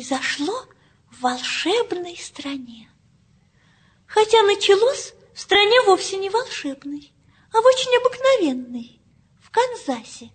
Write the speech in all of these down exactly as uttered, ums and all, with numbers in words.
произошло в волшебной стране. Хотя началось в стране вовсе не волшебной, а в очень обыкновенной, в Канзасе.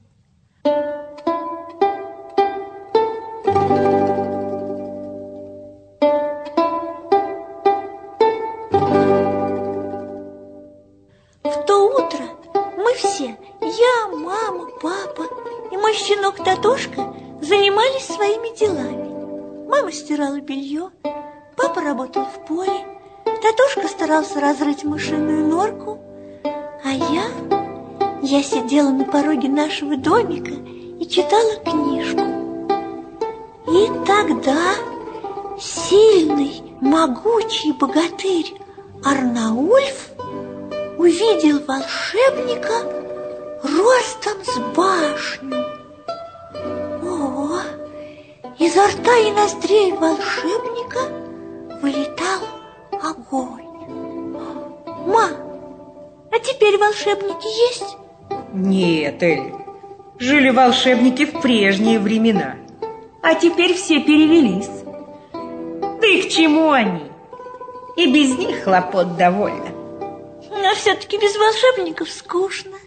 В то утро мы все, я, мама, папа и мой щенок Татошка, занимались своими делами. Мама стирала белье, папа работал в поле, Татошка старался разрыть мышиную норку, а я, я сидела на пороге нашего домика и читала книжку. И тогда сильный, могучий богатырь Арнаульф увидел волшебника ростом с башню. О, изо рта и ноздрей волшебника вылетал огонь. Ма, а теперь волшебники есть? Нет, Элли, жили волшебники в прежние времена, а теперь все перевелись. Да и к чему они? И без них хлопот довольно. Но все-таки без волшебников скучно.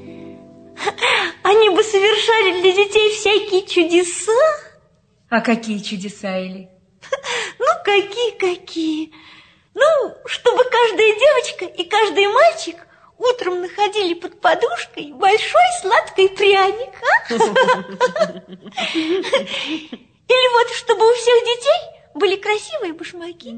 Они бы совершали для детей всякие чудеса. А какие чудеса, Элли? Ну, какие-какие? Ну, чтобы каждая девочка и каждый мальчик утром находили под подушкой большой сладкий пряник. А? Или вот, чтобы у всех детей были красивые башмаки.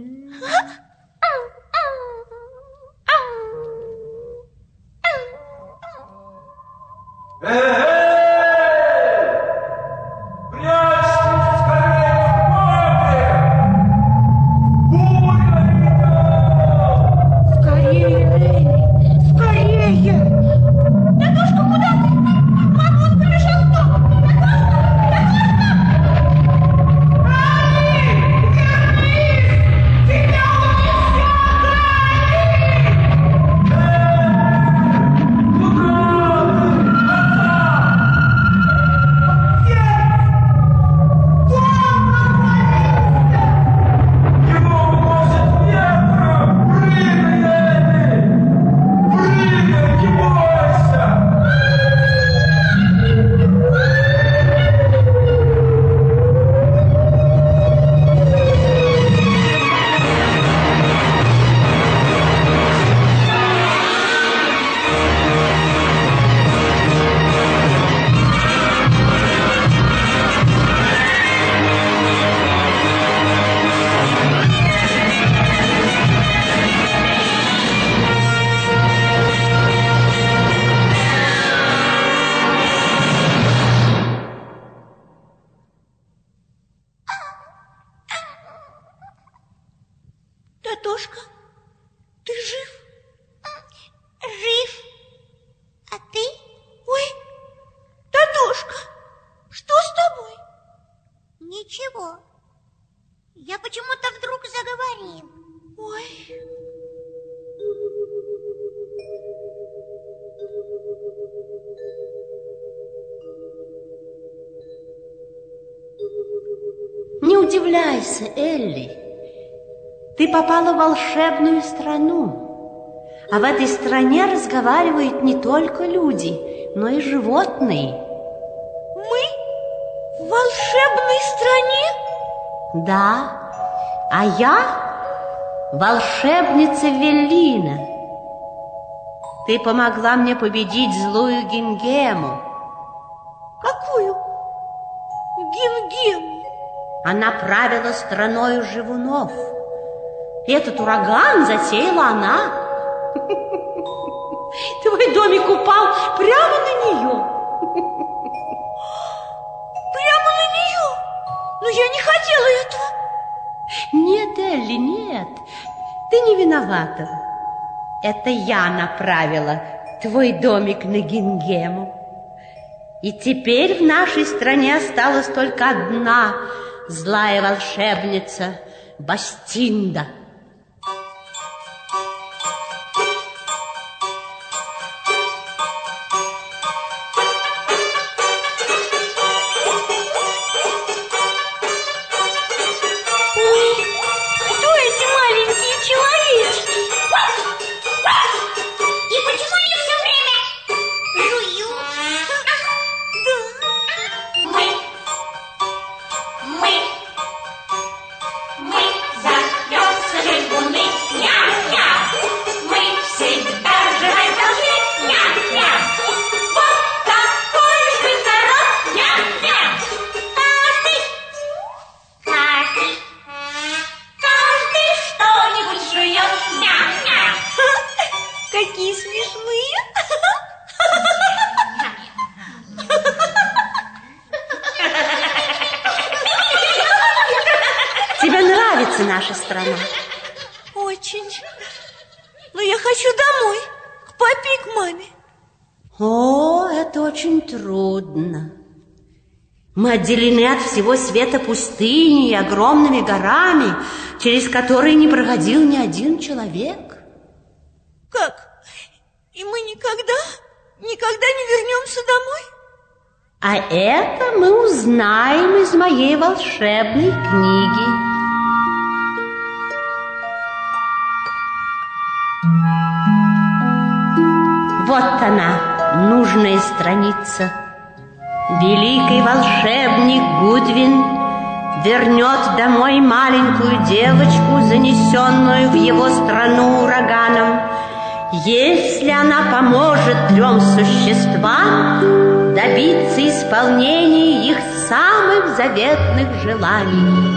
Татошка, ты жив? Жив. А ты? Ой, Татошка, что с тобой? Ничего. Я почему-то вдруг заговорил. Ой. Не удивляйся, Элли. Ты попала в волшебную страну. А в этой стране разговаривают не только люди, но и животные. Мы в волшебной стране? Да. А я волшебница Веллина. Ты помогла мне победить злую Гингему. Какую Гингему? Она правила страною живунов. Этот ураган затеяла она. Твой домик упал прямо на нее. Прямо на нее? Но я не хотела этого. Нет, Элли, нет. Ты не виновата. Это я направила твой домик на Гингему. И теперь в нашей стране осталась только одна злая волшебница Бастинда. смешные. Тебе нравится наша страна? Очень. Но я хочу домой, к папе и к маме. О, это очень трудно. Мы отделены от всего света пустыней и огромными горами, через которые не проходил ни один человек. Как? И мы никогда, никогда не вернемся домой? А это мы узнаем из моей волшебной книги. Вот она, нужная страница. Великий волшебник Гудвин вернет домой маленькую девочку, занесенную в его страну ураганом, если она поможет трем существам добиться исполнения их самых заветных желаний.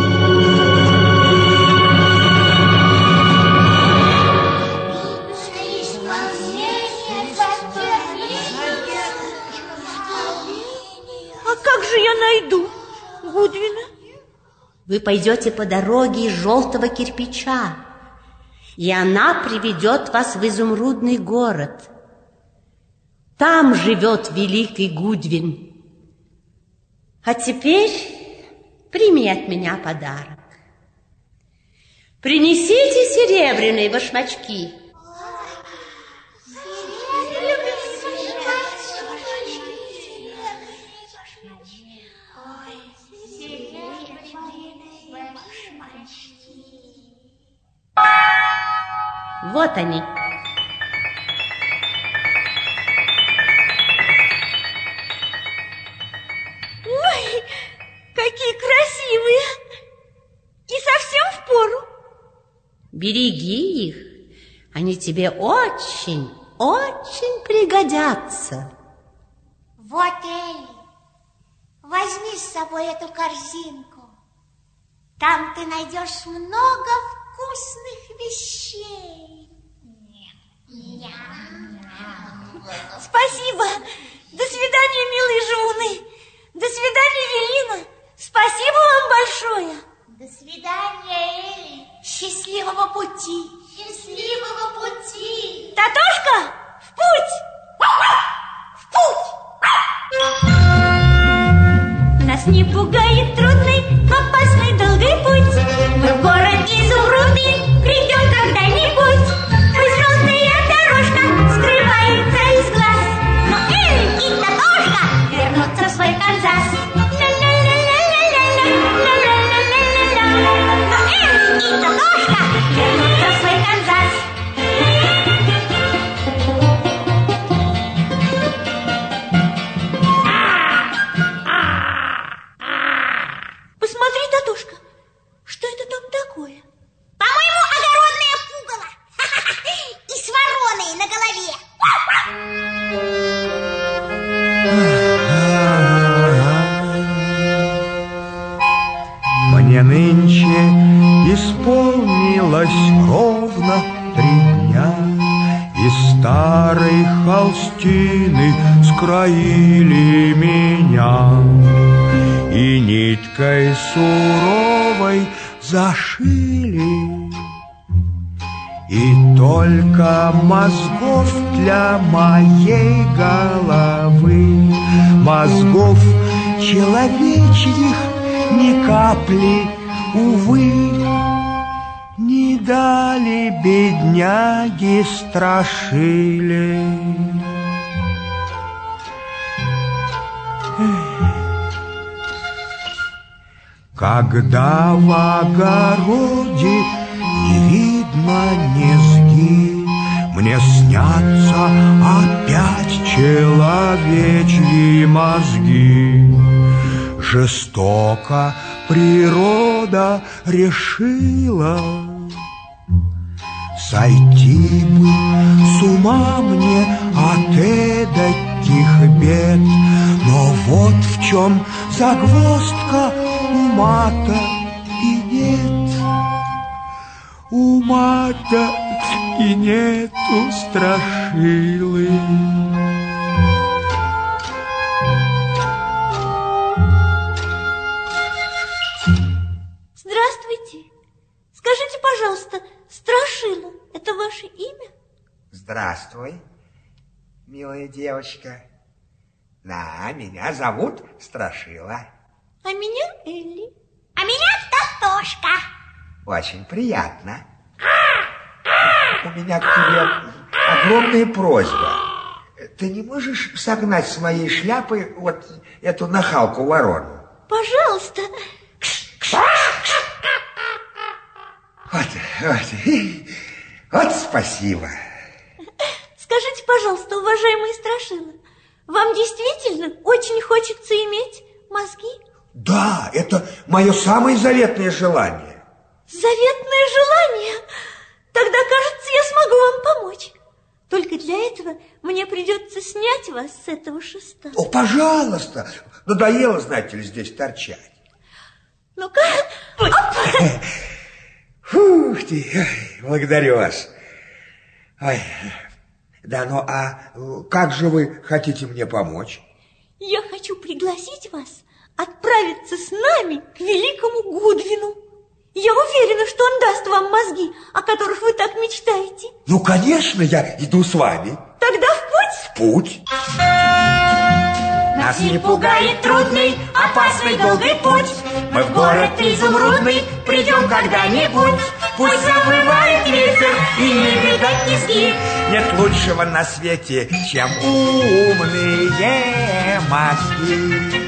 А как же я найду Гудвина? Вы пойдете по дороге из желтого кирпича, и она приведет вас в изумрудный город. Там живет великий Гудвин. А теперь прими от меня подарок. Принесите серебряные башмачки. Вот они. Ой, какие красивые! И совсем впору. Береги их. Они тебе очень, очень пригодятся. Вот, Элли, возьми с собой эту корзинку. Там ты найдешь много вкусных вещей. Спасибо. До свидания, милые живуны. До свидания, Велина. Спасибо вам большое. До свидания, Элли. Счастливого пути. Счастливого пути. Татошка, в путь. В путь. Нас не пугает трудный, опасный, долгий путь. Мы в город изумрудный придем когда-нибудь. Пусть желтая дорожка скрывается из глаз, но Элли и Татошка вернутся в свой Канзас. Но Элли и Татошка вернутся в свой Канзас. Посмотри, Татошка, что это там такое? По-моему, огородное пугало. И с вороной на голове. Мне нынче исполнилось ровно три дня, и старой холстины скроили меня, и ниткой суровой зашили. И только мозгов для моей головы, мозгов человечьих ни капли, увы, не дали бедняги страшили. Когда в огороде не видно низги, мне снятся опять человечьи мозги. Жестоко природа решила сойти бы с ума мне от эдаких бед. Но вот в чем загвоздка, ума-то и нет. Ума-то и нету страшилы. Здравствуйте. Скажите, пожалуйста, Страшила, это ваше имя? Здравствуй, милая девочка. Да, меня зовут Страшила. А меня Элли. А меня Татошка. Очень приятно. У меня к тебе огромная просьба. Ты не можешь согнать с моей шляпы вот эту нахалку-ворону? Пожалуйста. Вот, вот, вот спасибо. Скажите, пожалуйста, уважаемый Страшила, вам действительно очень хочется иметь мозги? Да, это мое самое заветное желание. Заветное желание? Тогда, кажется, я смогу вам помочь. Только для этого мне придется снять вас с этого шеста. О, пожалуйста. Надоело, знаете ли, здесь торчать. Ну-ка. Фух ты, ой, благодарю вас. Ой, да, ну а как же вы хотите мне помочь? Я хочу пригласить вас отправиться с нами к великому Гудвину. Я уверена, что он даст вам мозги, о которых вы так мечтаете. Ну, конечно, я иду с вами. Тогда в путь. В путь. Нас не пугает трудный, опасный, долгий путь. Мы в город изумрудный придем когда-нибудь. Пусть завывает ветер и не видать низги. Нет лучшего на свете, чем умные мозги.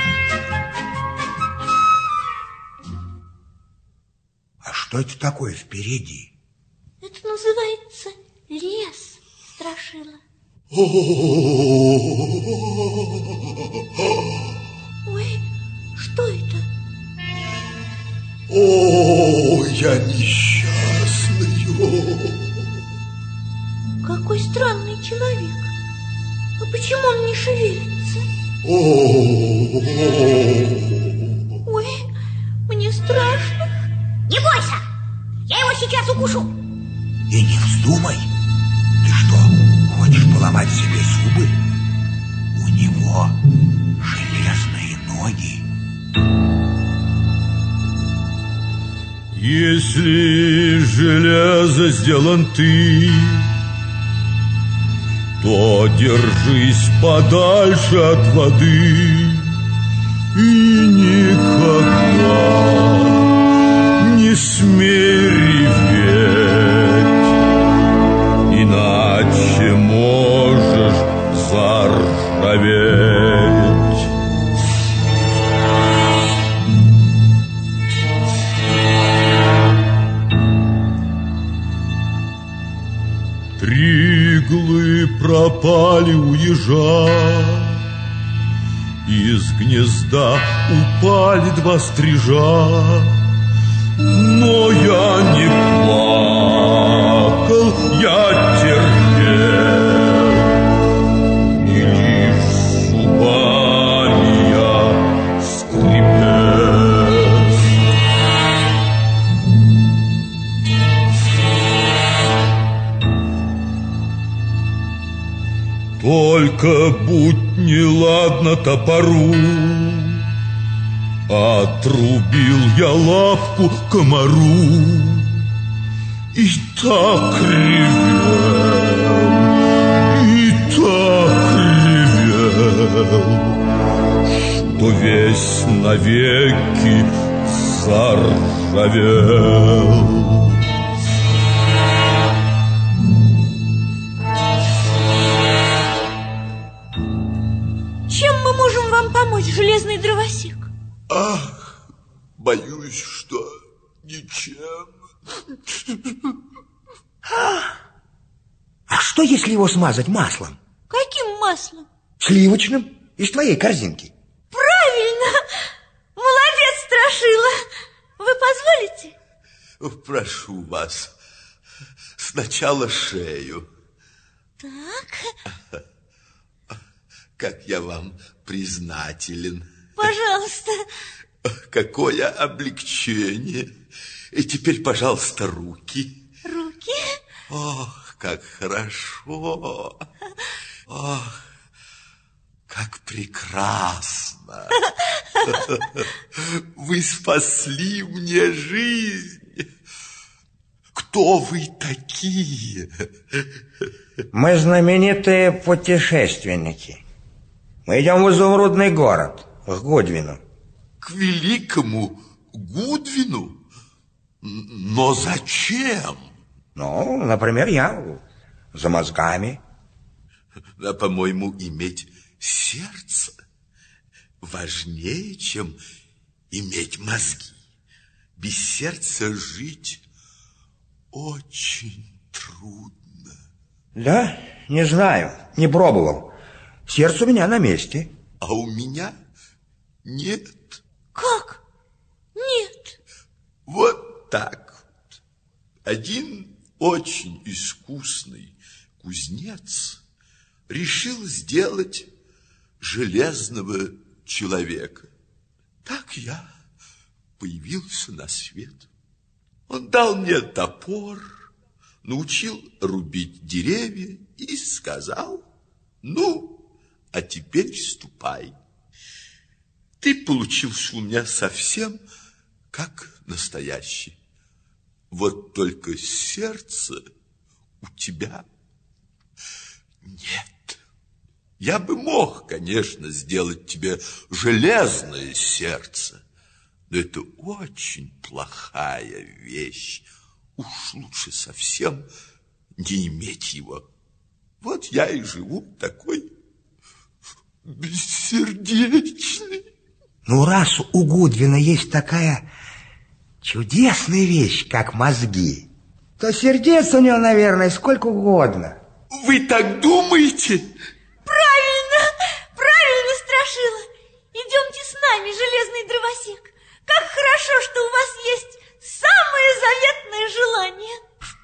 А что это такое впереди? Это называется лес, Страшила. Ой, что это? О, я несчастный. Какой странный человек. А почему он не шевелится? Ой, мне страшно. Не бойся, я его сейчас укушу. И не вздумай. Ты что, хочешь поломать себе зубы? У него железные ноги. Если железо сделан ты, то держись подальше от воды и никогда не смей реветь, иначе можешь заржаветь. Три иглы пропали у ежа, из гнезда упали два стрижа. Но я не плакал, я терпел, и лишь зубами я скрипел. Только будь неладно топору, отрубил я лапку комару и так ревел, и так ревел, что весь навеки заржавел. Чем мы можем вам помочь, железный дровосек? Ах, боюсь, что ничем. А что, если его смазать маслом? Каким маслом? Сливочным, из твоей корзинки. Правильно! Молодец, Страшила! Вы позволите? Прошу вас, сначала шею. Так. Как я вам признателен. Пожалуйста. Какое облегчение. И теперь, пожалуйста, руки. Руки? Ох, как хорошо. Ох, как прекрасно. Вы спасли мне жизнь. Кто вы такие? Мы знаменитые путешественники. Мы идем в изумрудный город, к Гудвину. К великому Гудвину? Но зачем? Ну, например, я за мозгами. А, по-моему, иметь сердце важнее, чем иметь мозги. Без сердца жить очень трудно. Да? Не знаю, не пробовал. Сердце у меня на месте. А у меня нет. Как? Нет. Вот так вот. Один очень искусный кузнец решил сделать железного человека. Так я появился на свет. Он дал мне топор, научил рубить деревья и сказал: ну, а теперь ступай. Ты получился у меня совсем как настоящий. Вот только сердце у тебя нет. Я бы мог, конечно, сделать тебе железное сердце, но это очень плохая вещь. Уж лучше совсем не иметь его. Вот я и живу такой бессердечный. Ну, раз у Гудвина есть такая чудесная вещь, как мозги, то сердец у него, наверное, сколько угодно. Вы так думаете? Правильно, правильно, Страшила. Идемте с нами, железный дровосек. Как хорошо, что у вас есть самое заветное желание. В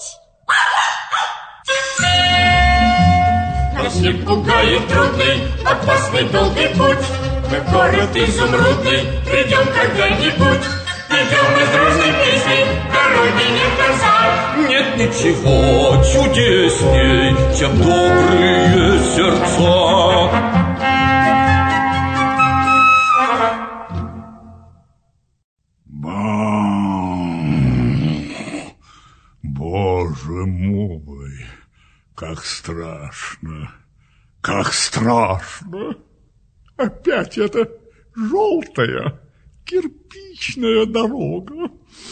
путь! Нас не пугает трудный, опасный, долгий путь. Мы в город изумрудный придем когда-нибудь. Идем мы с дружной песней, дороги не конца. Нет ничего чудесней, чем добрые сердца. Боже мой, как страшно, как страшно. Опять эта желтая кирпичная дорога.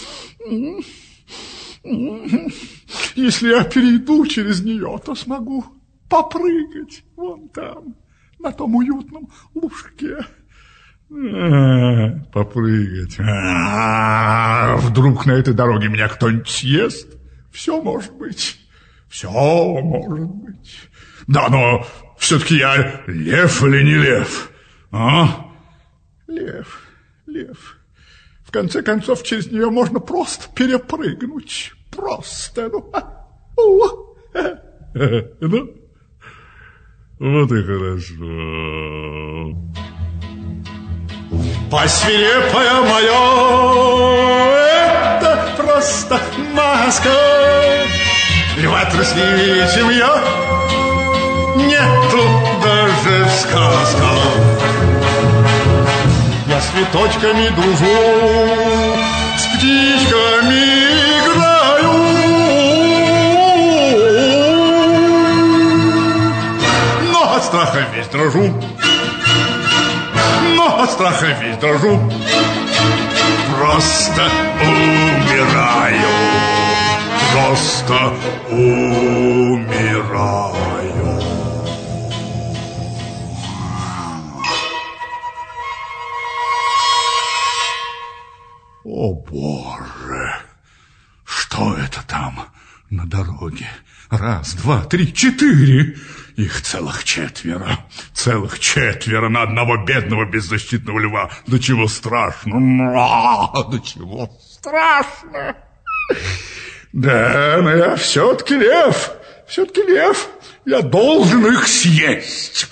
Если я перейду через нее, то смогу попрыгать вон там, на том уютном лужке. А, попрыгать. А, вдруг на этой дороге меня кто-нибудь съест? Все может быть. Все может быть. Да, но все-таки я лев или не лев? А? Лев, лев. В конце концов, через нее можно просто перепрыгнуть. Просто. Ну, о, ну, вот и хорошо. Посвирепая моя, это просто маска. Льва трусливее, чем я, нету даже в сказках. Я с цветочками дружу, с птичками играю. Но от страха весь дрожу, но от страха весь дрожу. Просто умираю, просто умираю. О, Боже! Что это там на дороге? Раз, два, три, четыре. Их целых четверо. Целых четверо на одного бедного беззащитного льва. Да чего страшно. Да чего страшно. Да, но я все-таки лев. Все-таки лев. Я должен их съесть.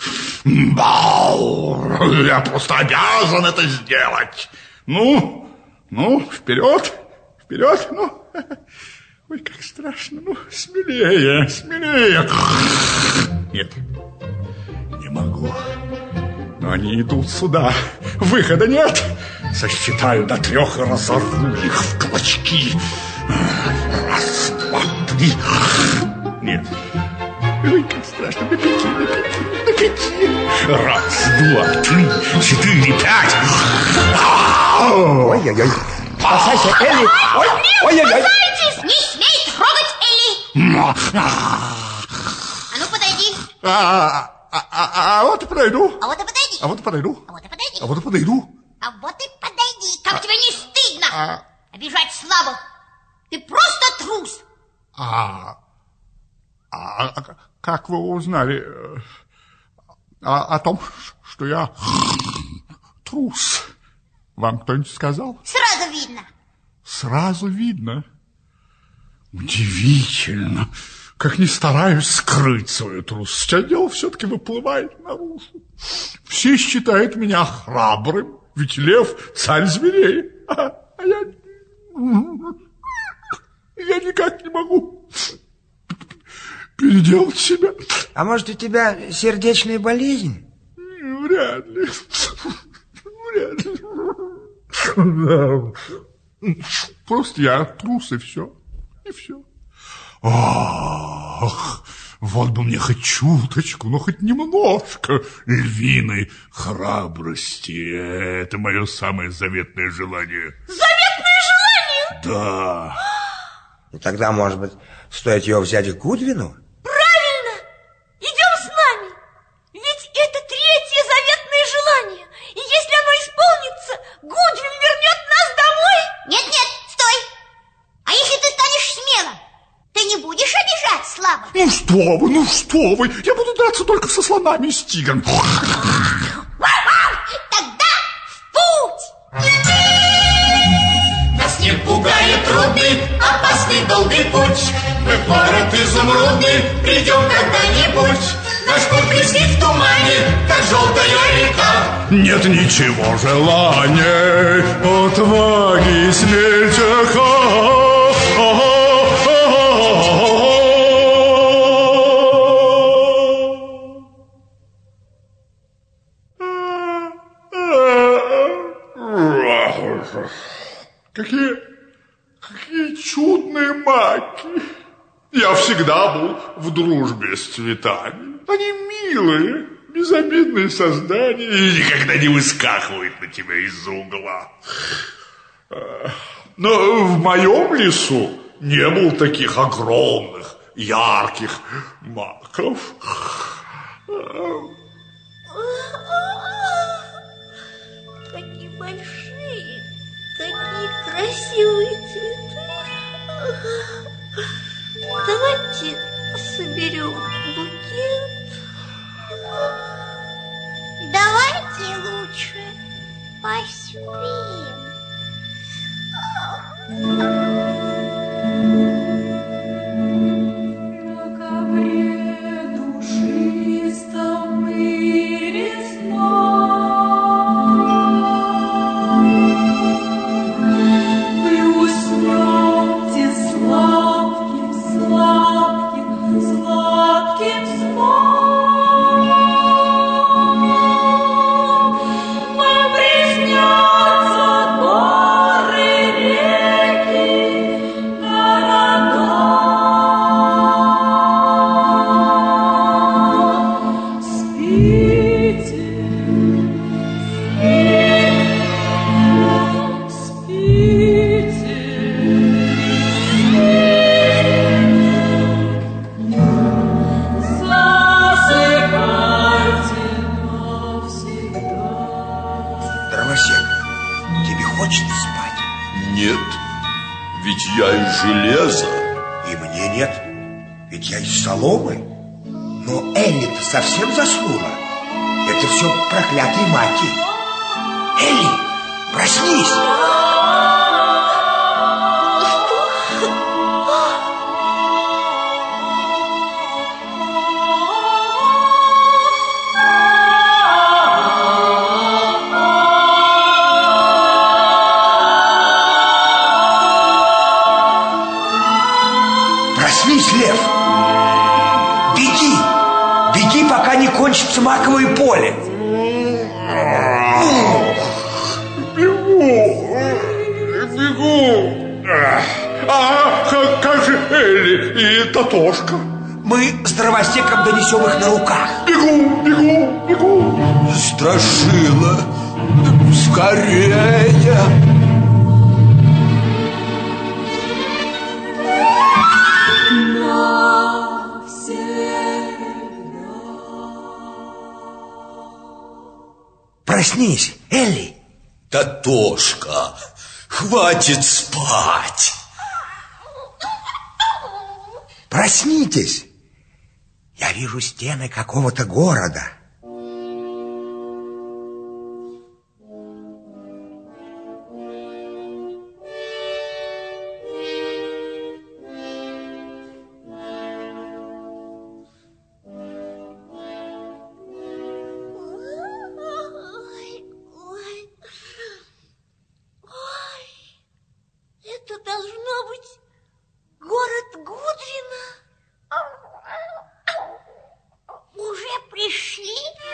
Я просто обязан это сделать. Ну... Ну, вперед, вперед, ну, Ой, как страшно. Ну, смелее, смелее. Нет, не могу. Но они идут сюда. Выхода нет. Сосчитаю до трех и разорву их в клочки. Раз, два, три. Нет. Ой, как страшно. До пяти, до пяти, до пяти. Раз, два, три, четыре, пять. Ой-ой-ой. Спасайся, Элли. Ой-ой-ой. Не смей трогать Элли. А ну подойди. А, а, а, а вот и подойду. А вот и подойди. А вот и подойду. А вот и подойди. А вот и подойду. А вот и подойди. Как тебе не стыдно А... обижать слабых? Ты просто трус. А, а, а как вы узнали о, о том, что я трус? Вам кто-нибудь сказал? Сразу видно. Сразу видно. Удивительно. Как ни стараюсь скрыть свою трусость, а дело все-таки выплывает наружу. Все считают меня храбрым, ведь лев — царь зверей. А, а я... Я никак не могу переделать себя. А может, у тебя сердечная болезнь? Вряд ли. Вряд ли. Просто я трус, и все. И все. Ах, вот бы мне хоть чуточку, но хоть немножко львиной храбрости. Это мое самое заветное желание. Заветное желание? Да. Ну, тогда, может быть, стоит ее взять к Гудвину? Правильно! Идем с нами! Ведь это третье заветное желание. И если оно исполнится, Гудвин вернет нас домой. Нет-нет, стой! А если ты станешь смелым, ты не будешь обижать слабых? Ну что вы, ну что вы! Я буду драться только со слонами и с тигром. Тогда в путь! Нас не пугает трудный, опасный, долгий путь. Мы в город изумрудный придем когда-нибудь. Наш путь блестит в тумане, как желтая река. Нет ничего желания, отваги смельчака. Какие, какие чудные маки. Я всегда был в дружбе с цветами. Они милые, безобидные создания и никогда не выскакивают на тебя из-за угла. Но в моем лесу не было таких огромных, ярких маков. Такие большие, такие красивые цветы. Давайте соберем букет. Давайте лучше поспим. На ковре душистом и весной вы уснете сладким, сладким, сладким сном. Вам приснятся горы, реки, города. Спите, спите, спите, засыпайте навсегда. Дровосек, тебе хочется спать? Нет, ведь я из железа. И мне нет, ведь я из соломы. Но Элли-то совсем заснула. Это все проклятые маки. Элли, проснись! Thank you. закончится маковое поле. Бегу, бегу. А как, как же Элли и Татошка? Мы с дровосеком донесем их на руках. Бегу, бегу, бегу. Страшила, скорее. Проснись, Элли. Татошка, хватит спать. Проснитесь. Я вижу стены какого-то города. Это должно быть город Гудвина. Уже пришли?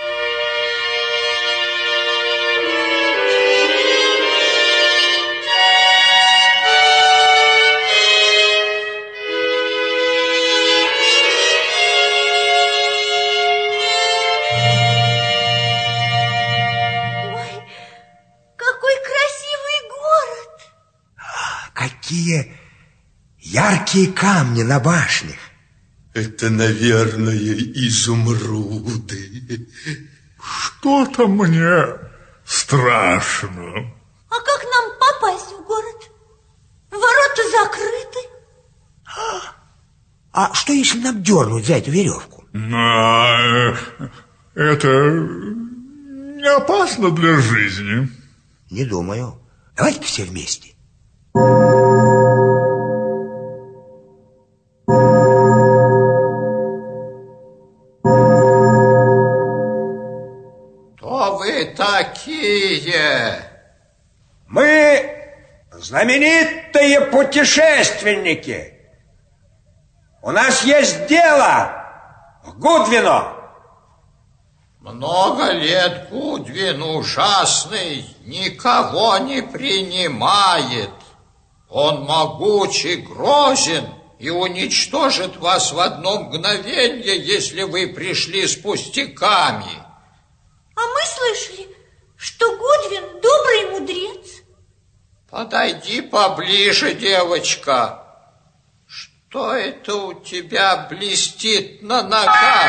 Ой, какой красивый город! Какие яркие камни на башнях. Это, наверное, изумруды. Что-то мне страшно. А как нам попасть в город? Ворота закрыты. А что, если нам дернуть за эту веревку? А, это не опасно для жизни. Не думаю. Давайте-ка все вместе. Кто вы такие? Мы знаменитые путешественники. У нас есть дело в Гудвино. Много лет Гудвин ужасный никого не принимает. Он могучий, грозен и уничтожит вас в одно мгновенье, если вы пришли с пустяками. А мы слышали, что Гудвин добрый мудрец. Подойди поближе, девочка. Что это у тебя блестит на ногах?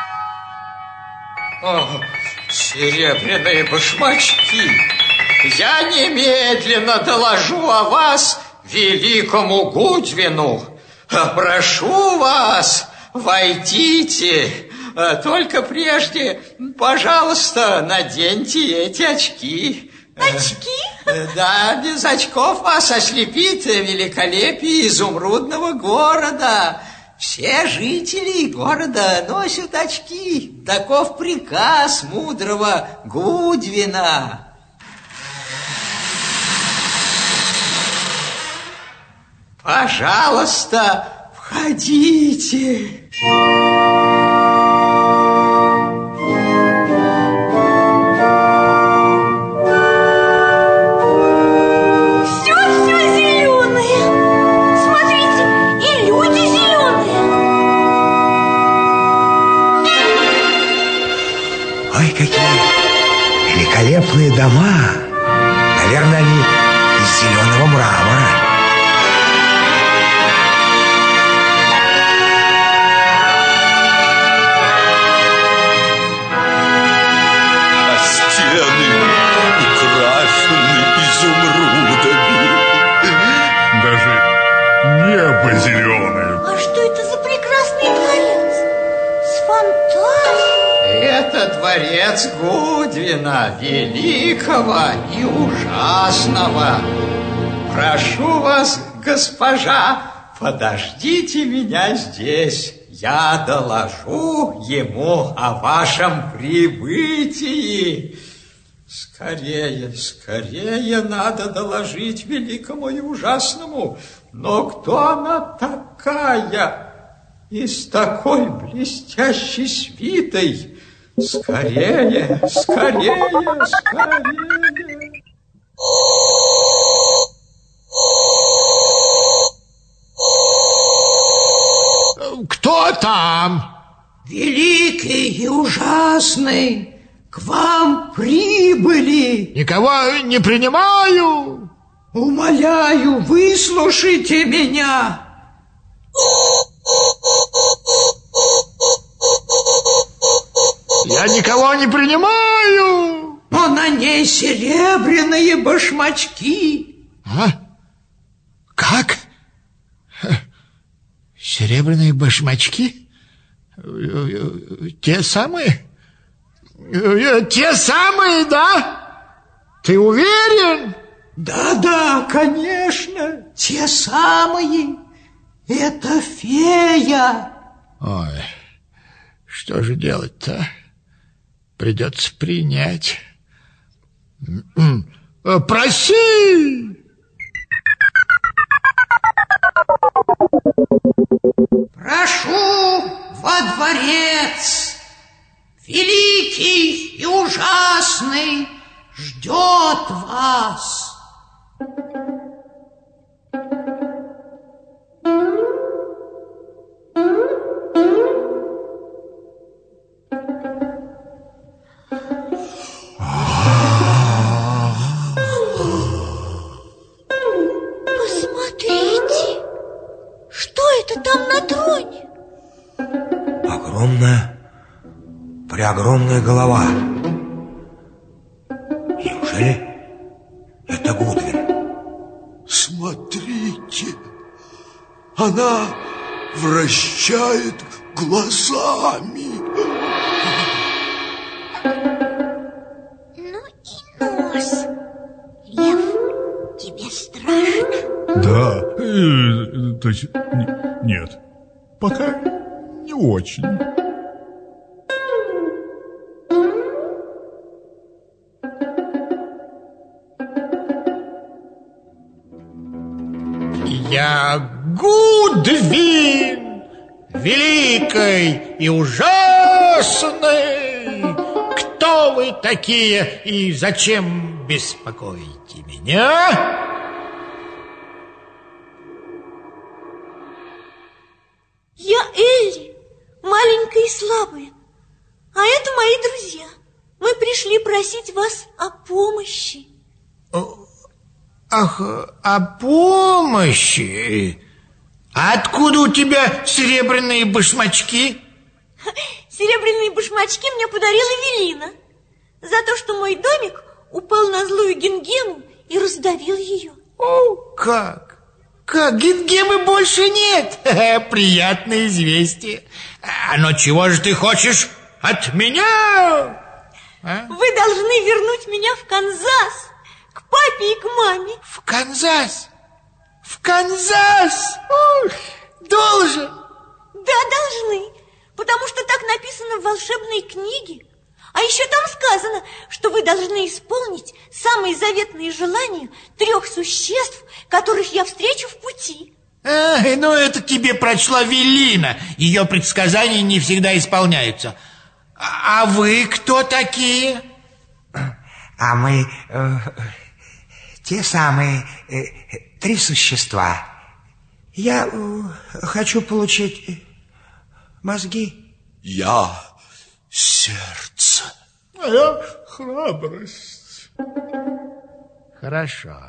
О, серебряные башмачки. Я немедленно доложу о вас великому Гудвину. Прошу вас, войдите. Только прежде, пожалуйста, наденьте эти очки. Очки? Да, без очков вас ослепит великолепие изумрудного города. Все жители города носят очки. Таков приказ мудрого Гудвина. Пожалуйста, входите. Великолепные дома. Наверное, они из зеленого мрамора. А стены украшены изумрудами. Даже небо зеленое. А что это за прекрасный дворец? С фонтаном? Это дворец Гудвина, великого и ужасного. Прошу вас, госпожа, подождите меня здесь. Я доложу ему о вашем прибытии. Скорее, скорее надо доложить великому и ужасному. Но кто она такая и с такой блестящей свитой? Скорее, скорее, скорее. Кто там? Великий и ужасный, к вам прибыли. Никого не принимаю. Умоляю, выслушайте меня. Я никого не принимаю. Но на ней серебряные башмачки. А? Как? Серебряные башмачки? Те самые? Те самые, да? Ты уверен? Да-да, конечно, те самые. Это фея. Ой, что же делать-то? Придется принять. Проси! Прошу во дворец. Великий и ужасный ждет вас. Посмотрите, что это там на троне? Огромная, преогромная голова. Неужели это Гудвин? Смотрите, она вращает глазами. Ну и нос. Лев, тебе страшно? Да, э, то есть, н- нет, пока не очень. Я Гудвин, великий и ужасный. Кто вы такие и зачем беспокоите меня? Я Элли, маленькая и слабая. А это мои друзья. Мы пришли просить вас о помощи. Ах, о помощи? А откуда у тебя серебряные башмачки? Серебряные башмачки мне подарила Велина за то, что мой домик упал на злую Гингему и раздавил ее. О, как? Как? Гингемы больше нет? Приятное известие. А ну чего же ты хочешь от меня? А? Вы должны вернуть меня в Канзас, к папе и к маме. В Канзас? В Канзас? Ух, должен. Да, должны, потому что так написано в волшебной книге. А еще там сказано, что вы должны исполнить самые заветные желания трех существ, которых я встречу в пути. Ай, ну это тебе прочла Велина. Ее предсказания не всегда исполняются. А, а вы кто такие? А мы э, те самые э, три существа. Я э, хочу получить э, мозги. Я сердце. А я храбрость. Хорошо.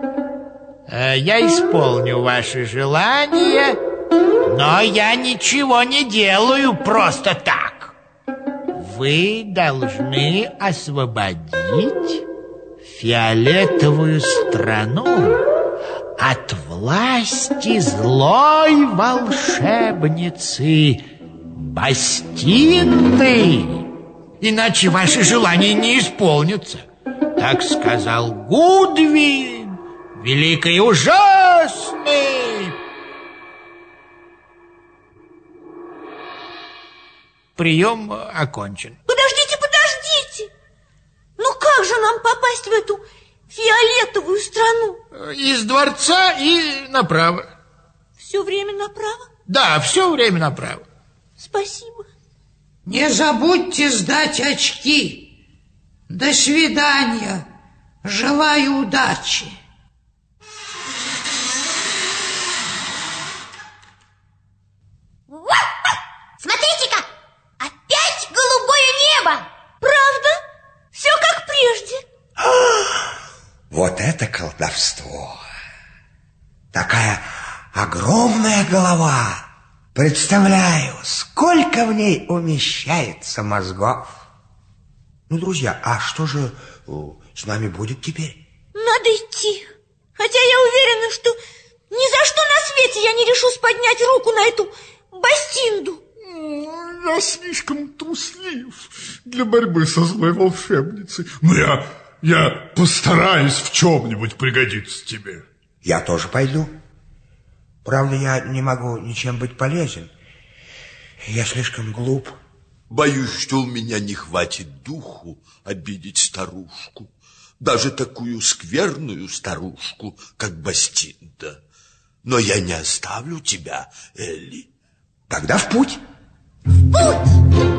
Я исполню ваши желания, но я ничего не делаю просто так. Вы должны освободить фиолетовую страну от власти злой волшебницы Бастинды. Иначе ваши желания не исполнятся. Так сказал Гудвин, великий и ужасный. Прием окончен. Подождите, подождите! Ну как же нам попасть в эту фиолетовую страну? Из дворца и направо. Все время направо? Да, все время направо. Спасибо. Не забудьте сдать очки. До свидания. Желаю удачи. Смотрите-ка, опять голубое небо. Правда? Все как прежде. Вот это колдовство. Такая огромная голова. Представляю, сколько в ней умещается мозгов. Ну, друзья, а что же с нами будет теперь? Надо идти. Хотя я уверена, что ни за что на свете я не решусь поднять руку на эту Бастинду. Я слишком труслив для борьбы со злой волшебницей. Но я, я постараюсь в чем-нибудь пригодиться тебе. Я тоже пойду. Правда, я не могу ничем быть полезен. Я слишком глуп. Боюсь, что у меня не хватит духу обидеть старушку. Даже такую скверную старушку, как Бастинда. Но я не оставлю тебя, Элли. Тогда в путь. В путь!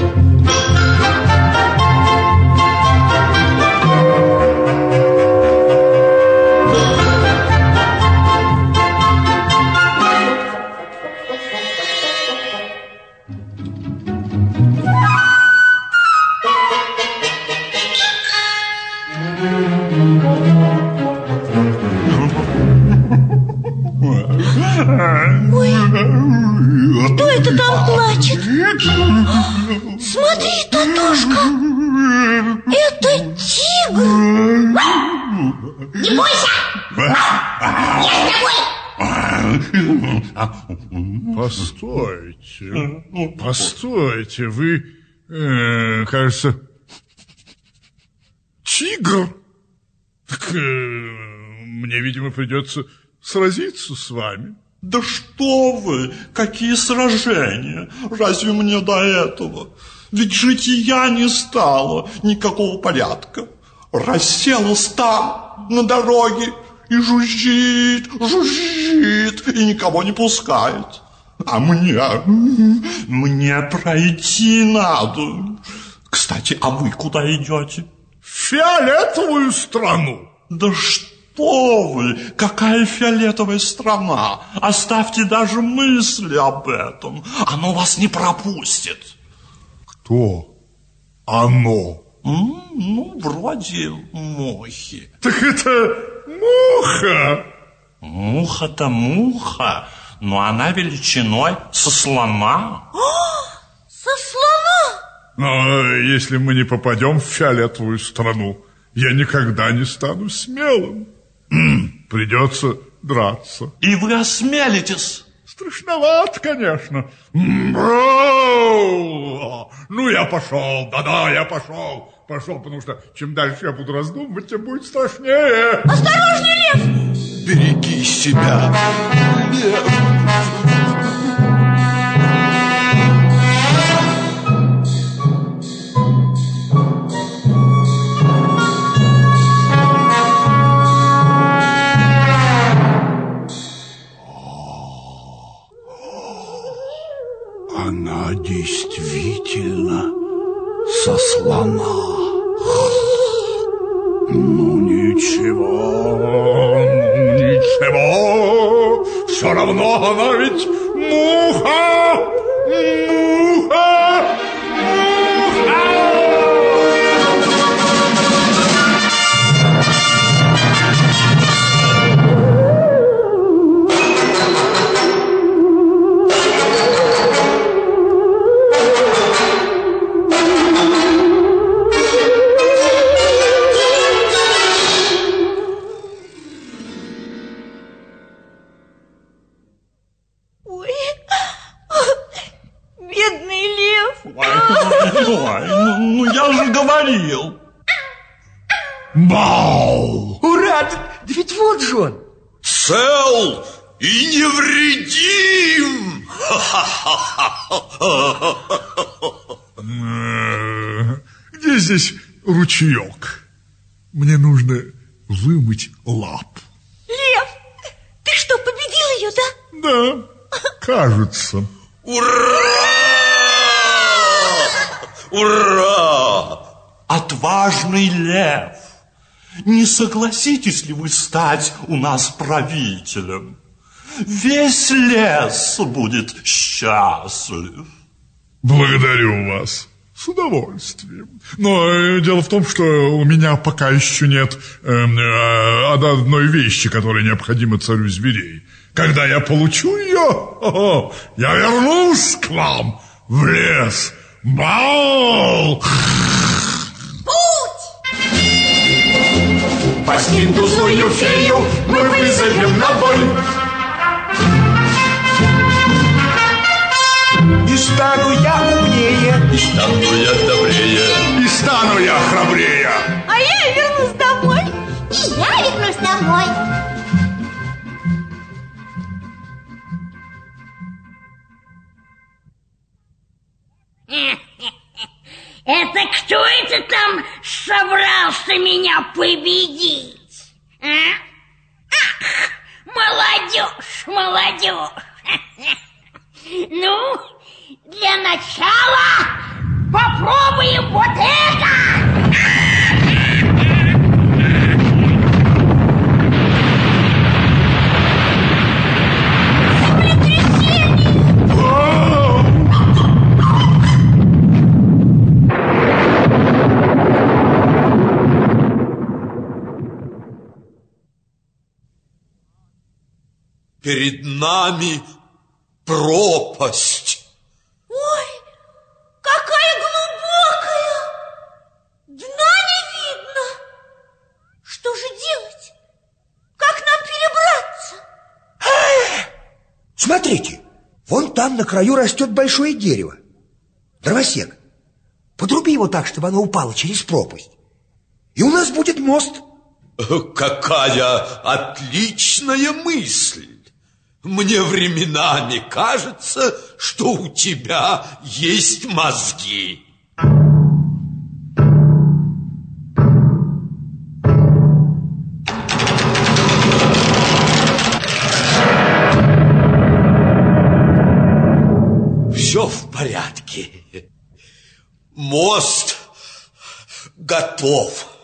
Ой, кто это там плачет? Смотри, Татошка, это тигр. Не бойся! Я с тобой! Постойте, постойте, вы, э, кажется, тигр? Так, э, мне, видимо, придется сразиться с вами. Да что вы, какие сражения, разве мне до этого? Ведь жития не стало, никакого порядка. Расселась там, на дороге, и жужжит, жужжит, и никого не пускает. А мне, мне пройти надо. Кстати, а вы куда идете? В фиолетовую страну. Да что? Что вы? Какая фиолетовая страна? Оставьте даже мысли об этом. Оно вас не пропустит. Кто оно? М? Ну, вроде мухи. Так это муха. Муха-то муха, но она величиной со слона. Со слона? Но если мы не попадем в фиолетовую страну, я никогда не стану смелым. Придется драться. И вы осмелитесь? Страшновато, конечно. Ну, я пошел, да-да, я пошел. Пошел, потому что чем дальше я буду раздумывать, тем будет страшнее. Осторожней, лев! Береги себя, лев. Она действительно со слона. Ну ничего, ну ничего, все равно она ведь муха, муха, муха. Ой, ну, ну я же говорил. Бау! Ура! Да, да ведь вот же он. Цел и невредим! Где здесь ручеек? Мне нужно вымыть лап. Лев, ты что, победил ее, да? Да, кажется. Ура! Ура! Отважный лев, не согласитесь ли вы стать у нас правителем? Весь лес будет счастлив. Благодарю вас. С удовольствием. Но э, дело в том, что у меня пока еще нет э, э, одной вещи, которая необходима царю зверей. Когда я получу ее, о-о, я вернусь к вам в лес. Бау! Путь! По спинту злую фею мы вызовем на бой. И стану я умнее, и стану я добрее, и стану я храбрее. А я вернусь домой. И я вернусь домой. Это кто это там собрался меня победить? А? Ах, молодежь, молодежь. Ну, для начала попробуем вот это. Перед нами пропасть. Ой, какая глубокая! Дна не видно. Что же делать? Как нам перебраться? Смотрите, вон там на краю растет большое дерево. Дровосек, подруби его так, чтобы оно упало через пропасть. И у нас будет мост. Какая отличная мысль! Мне временами кажется, что у тебя есть мозги. Все в порядке. Мост готов.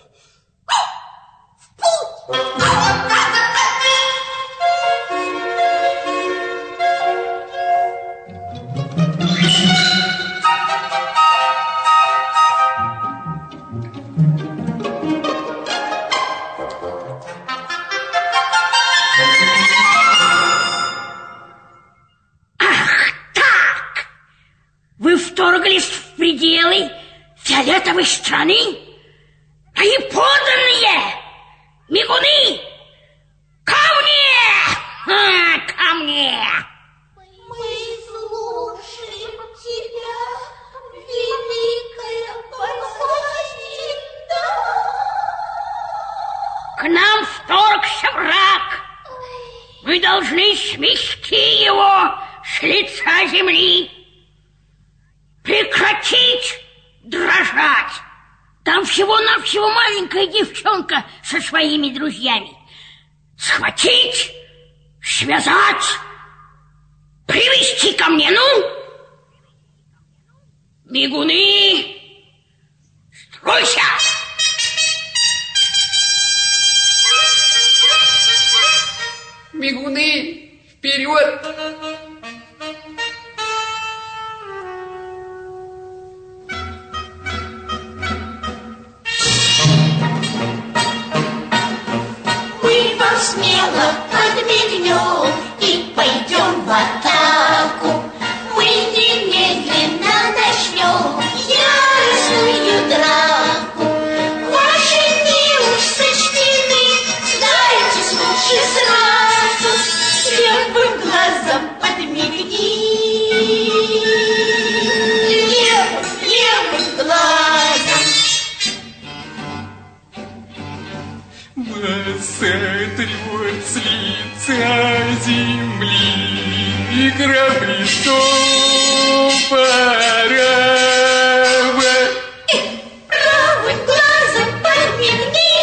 Вторглись в пределы фиолетовой страны, а и подданные мигуны ко мне! А, ко мне! Мы слушаем тебя, великая Пасхалина. К нам вторгся враг. Мы должны смести его с лица земли. Прекратить дрожать! Там всего-навсего маленькая девчонка со своими друзьями. Схватить, связать, привести ко мне, ну! Бегуны, стройся! Бегуны, вперед! Смело подмигнем и пойдем в атаку. Мы немедленно начнем яростную драку. Ваши дни уж сочтены, сдайтесь лучше сразу. Левым глазом подмигни. Левым, левым глазом. Сотрет с лица земли корабли, что пора. Правым глазом подмигни.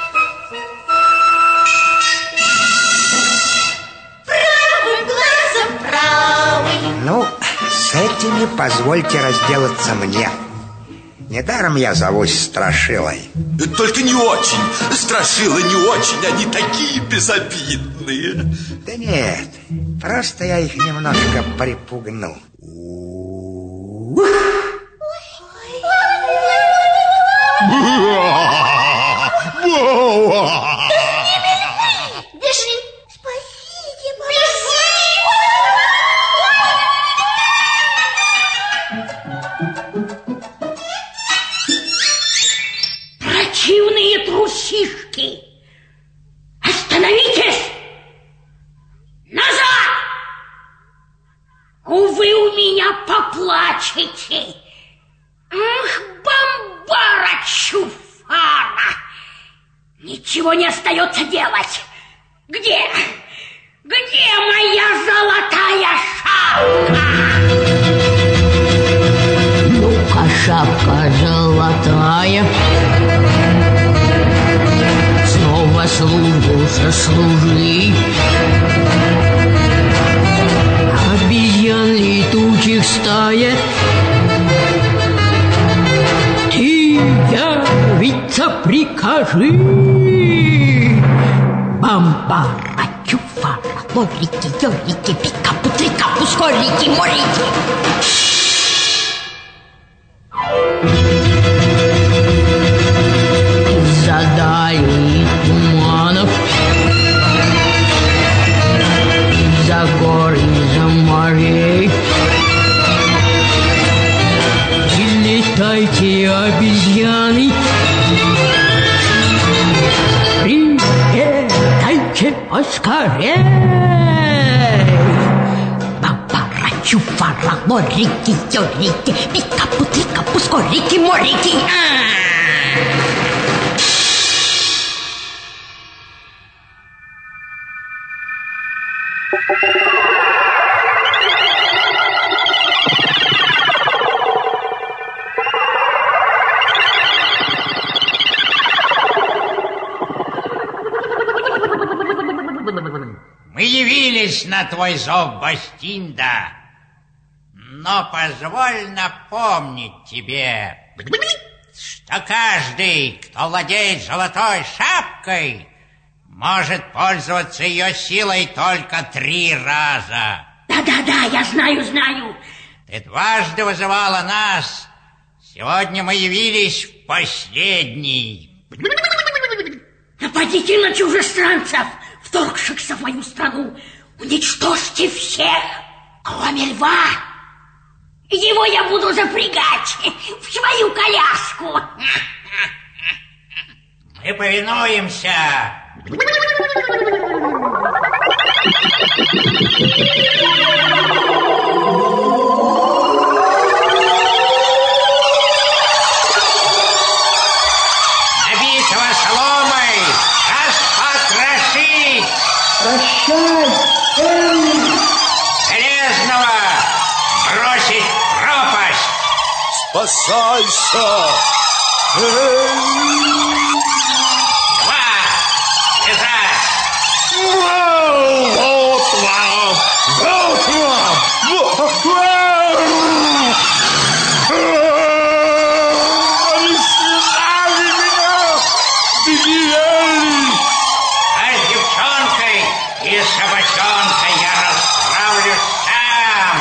Правым глазом правый. Ну, с этими позвольте разделаться мне. Недаром я зовусь Страшилой. Только не очень. Страшила не очень. Они такие безобидные. Да нет, просто я их немножко припугнул. Бежи! Спасите, Противные трусишки! Остановитесь! Назад! Увы, у меня поплачете! Ах, бомбара чуфара! Ничего не остается делать! Где? Где моя золотая шапка? Ну-ка, шапка золотая, снова службу сослужи. Обезьян летучих стая, ты явиться прикажи. Бамбара, чуфара, лорики, ёрики, пикапу, трикапу, скорики, морики. За дальних туманов, за гор и за морей прилетайте, обезьяны, прилетайте поскорей. Бамбара, чуфара, лорики, ёрики, пикапу, трикапу, скорики, морики. Мы явились на твой зов, Бастинда, но позволь напомнить тебе, что каждый, кто владеет золотой шапкой, может пользоваться ее силой только три раза. Да-да-да, я знаю, знаю. Ты дважды вызывала нас. Сегодня мы явились в последний. Нападите на чужестранцев, вторгшихся в мою страну. Уничтожьте всех, кроме льва. Его я буду запрягать в свою коляску. Мы повинуемся. Набитого соломой распотрошить. Прощай, Элли. Железного бросить в пропасть. Спасайся! Два! Лежать! Вот вам! Вот вам! Вот вам! Они связали меня! Беги, Элли! А с девчонкой и собачонкой я расправлюсь сам!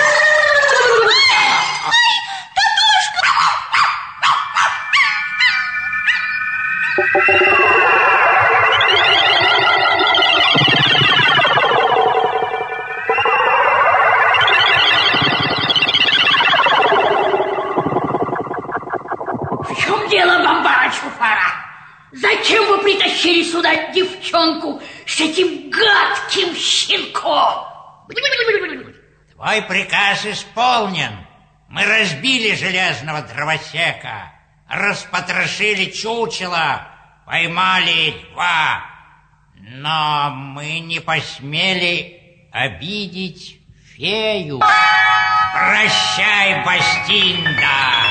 В чем дело, бомбара чуфара? Зачем вы притащили сюда девчонку с этим гадким щенком? Твой приказ исполнен. Мы разбили железного дровосека, распотрошили чучело, поймали льва. Но мы не посмели обидеть фею. Прощай, Бастинда!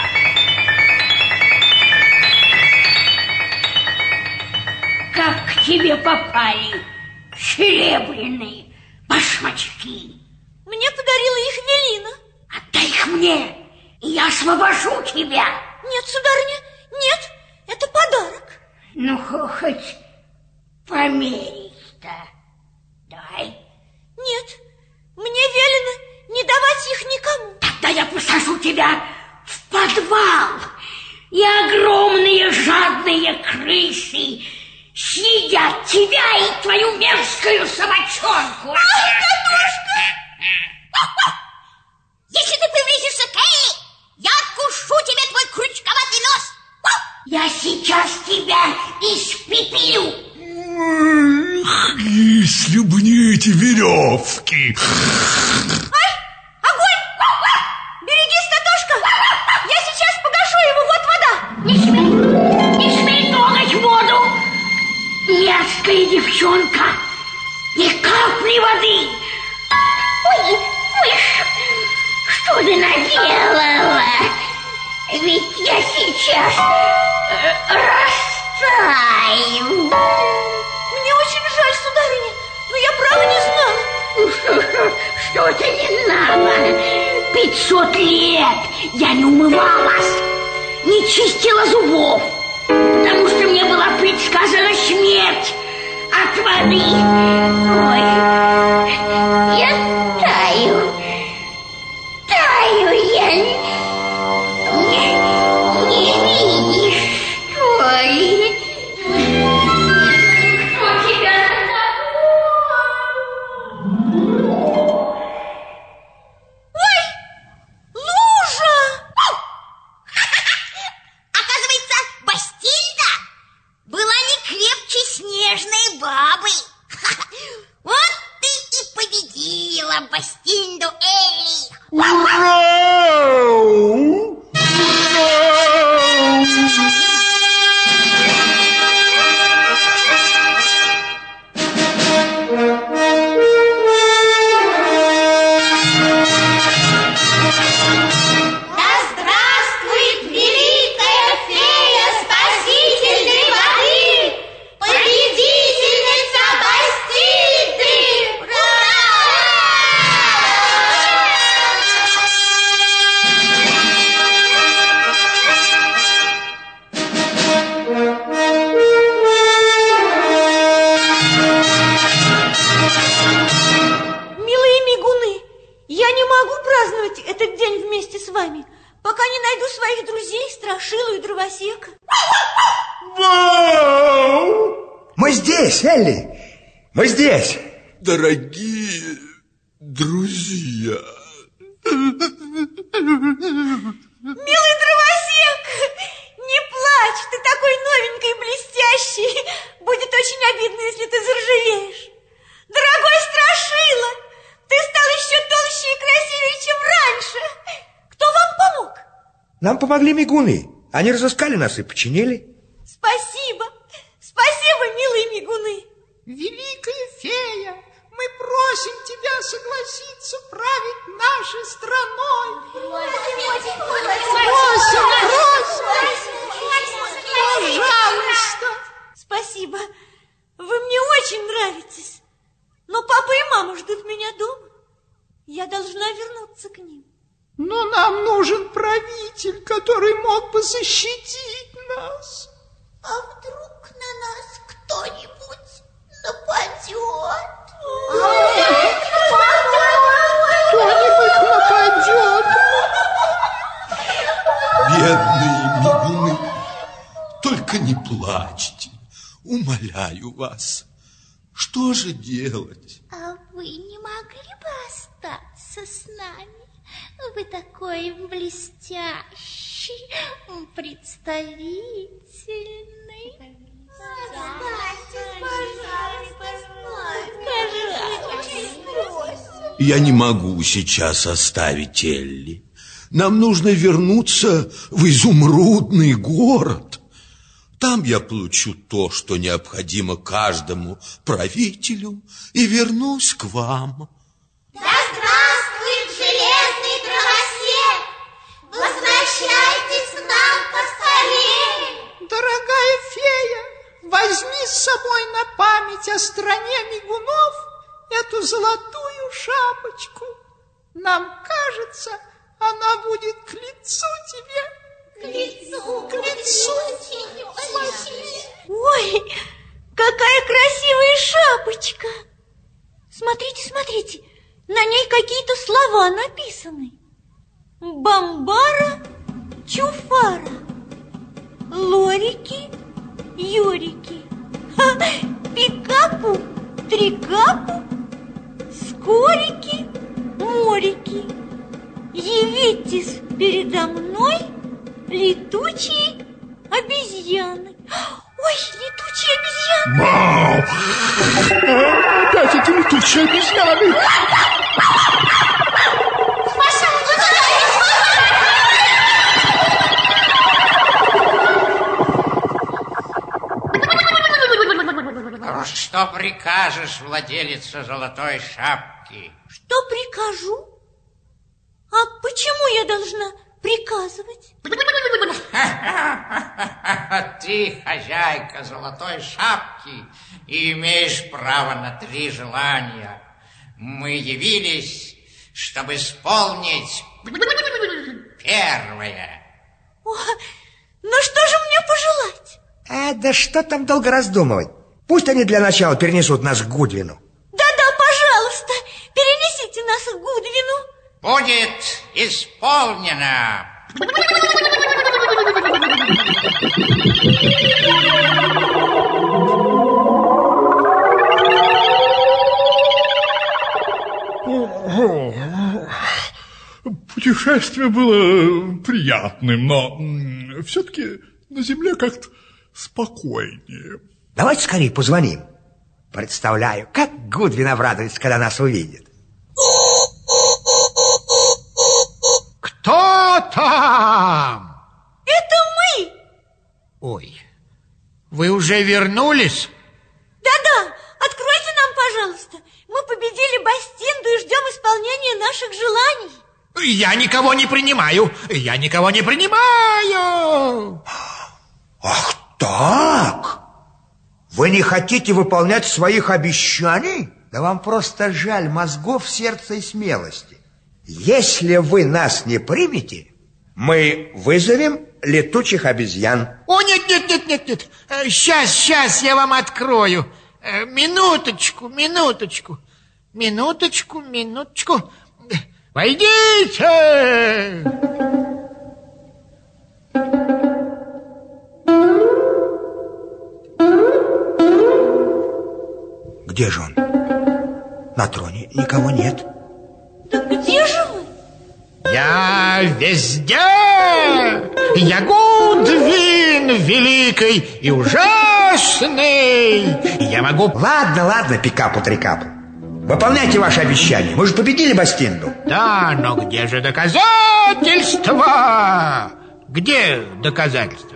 Как к тебе попали серебряные башмачки? Мне подарила их Велина. Отдай их мне, и я освобожу тебя. Нет, сударыня, нет, это подарок. Ну, хоть померить-то дай. Нет, мне велено не давать их никому. Тогда я посажу тебя в подвал, и огромные жадные крысы съедят тебя и твою мерзкую собачонку. Ах, Катушка! Если ты приблизишься к Элли, я откушу тебе твой крючковатый нос. Я сейчас тебя испепелю. Эх, если бы не эти веревки. Ай, огонь! Берегись, Катушка! Я сейчас погашу его, вот вода. Не смей, не смей трогать воду. Мерзкая девчонка. Ни капли воды. Ой, мышь, что ты наделала? Ведь я сейчас растаю. Мне очень жаль, сударыня, но я право не знала. Ну что, что, что-то не надо. Пятьсот лет я не умывалась, не чистила зубов, потому что мне была предсказана смерть от воды. Ой, я таю, таю я. Не, не видишь, что ли? Что тебя Ой, лужа! Оказывается, Бастильда была не крепче снежной бабы. Вот ты и победила Бастильду Элли. Элли, мы здесь. Дорогие друзья. Милый дровосек, не плачь, ты такой новенький и блестящий. Будет очень обидно, если ты заржавеешь. Дорогой Страшила, ты стал еще толще и красивее, чем раньше. Кто вам помог? Нам помогли мигуны. Они разыскали нас и починили. Спасибо. Спасибо, милые мигуны. Великая фея, мы просим тебя согласиться править нашей страной. Просим, просим, пожалуйста. Спасибо. Вы мне очень нравитесь. Но папа и мама ждут меня дома. Я должна вернуться к ним. Но нам нужен правитель, который мог бы защитить нас. А вдруг на нас кто-нибудь нападет? Кто-нибудь нападет. Бедные мигуны, только не плачьте, умоляю вас. Что же делать? А вы не могли бы остаться с нами? Вы такой блестящий, представительный. Я не могу сейчас оставить Элли. Нам нужно вернуться в изумрудный город. Там я получу то, что необходимо каждому правителю, и вернусь к вам. Да здравствует железный дровосек! Возвращайтесь к нам поскорее! Дорогая фея, возьми с собой на память о стране мигунов эту золотую шапочку. Нам кажется, она будет к лицу тебе. К лицу, к лицу. Ой, какая красивая шапочка. Смотрите, смотрите, на ней какие-то слова написаны. Бамбара, чуфара, лорики, юрики, ха, пикапу, трикапу, скорики, морики. Явитесь передо мной, летучие обезьяны. Ой, летучие обезьяны. Вау! Опять эти летучие обезьяны. Что прикажешь, владелица золотой шапки? Что прикажу? А почему я должна приказывать? Ты хозяйка золотой шапки и имеешь право на три желания. Мы явились, чтобы исполнить первое. О, ну что же мне пожелать? А, да что там долго раздумывать? Пусть они для начала перенесут нас к Гудвину. Да-да, пожалуйста, перенесите нас к Гудвину. Будет исполнено. Путешествие было приятным, но все-таки на земле как-то спокойнее. Давайте скорее позвоним. Представляю, как Гудвин обрадуется, когда нас увидит. Кто там? Это мы. Ой, вы уже вернулись? Да-да, откройте нам, пожалуйста. Мы победили Бастинду и ждем исполнения наших желаний. Я никого не принимаю. Я никого не принимаю. Ах так? Вы не хотите выполнять своих обещаний? Да вам просто жаль мозгов, сердца и смелости. Если вы нас не примете, мы вызовем летучих обезьян. О, нет, нет, нет, нет, нет. Сейчас, сейчас я вам открою. Минуточку, минуточку. Минуточку, минуточку. Войдите! Где же он? На троне никого нет. Так где же вы? Я везде! Я Гудвин великий и ужасный! Я могу... Ладно, ладно, пикапу-трикапу. Выполняйте ваши обещания. Мы же победили Бастинду. Да, но где же доказательства? Где доказательства?